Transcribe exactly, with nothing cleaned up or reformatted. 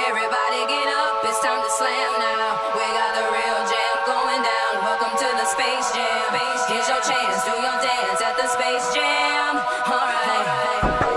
Everybody get up, it's time to slam now. We got the real jam going down. Welcome to the Space Jam. Here's your chance, do your dance at the Space Jam. Alright.